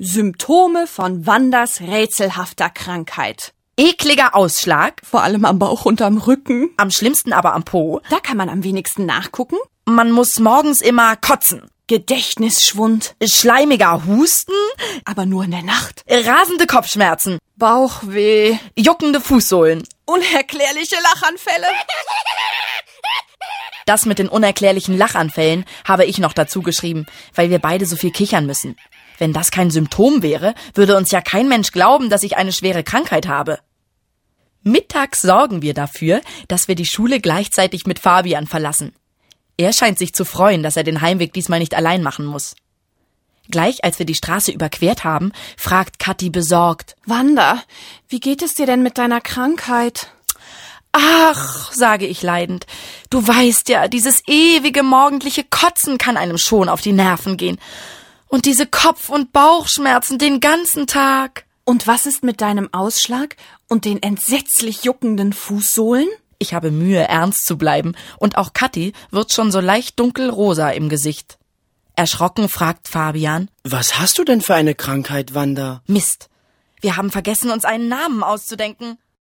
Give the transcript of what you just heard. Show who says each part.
Speaker 1: Symptome von Wandas rätselhafter Krankheit.
Speaker 2: Ekliger Ausschlag,
Speaker 1: Vor allem am Bauch und am Rücken.
Speaker 2: am schlimmsten aber am Po.
Speaker 1: Da kann man am wenigsten nachgucken.
Speaker 2: Man muss morgens immer kotzen.
Speaker 1: Gedächtnisschwund,
Speaker 2: Schleimiger Husten,
Speaker 1: aber nur in der Nacht.
Speaker 2: rasende Kopfschmerzen,
Speaker 1: Bauchweh,
Speaker 2: juckende Fußsohlen.
Speaker 1: unerklärliche Lachanfälle.
Speaker 2: Das mit den unerklärlichen Lachanfällen habe ich noch dazu geschrieben, weil wir beide so viel kichern müssen. Wenn das kein Symptom wäre, würde uns ja kein Mensch glauben, dass ich eine schwere Krankheit habe. Mittags sorgen wir dafür, dass wir die Schule gleichzeitig mit Fabian verlassen. Er scheint sich zu freuen, dass er den Heimweg diesmal nicht allein machen muss. Gleich als wir die Straße überquert haben, fragt Kathi besorgt.
Speaker 1: Wanda, wie geht es dir denn mit deiner Krankheit?
Speaker 2: Ach, sage ich leidend, du weißt ja, dieses ewige morgendliche Kotzen kann einem schon auf die Nerven gehen. Und diese Kopf- und Bauchschmerzen den ganzen Tag.
Speaker 1: Und was ist mit deinem Ausschlag und den entsetzlich juckenden Fußsohlen?
Speaker 2: Ich habe Mühe, ernst zu bleiben, und auch Kathi wird schon so leicht dunkelrosa im Gesicht. Erschrocken fragt Fabian.
Speaker 3: Was hast du denn für eine Krankheit, Wanda?
Speaker 2: Mist, wir haben vergessen, uns einen Namen auszudenken.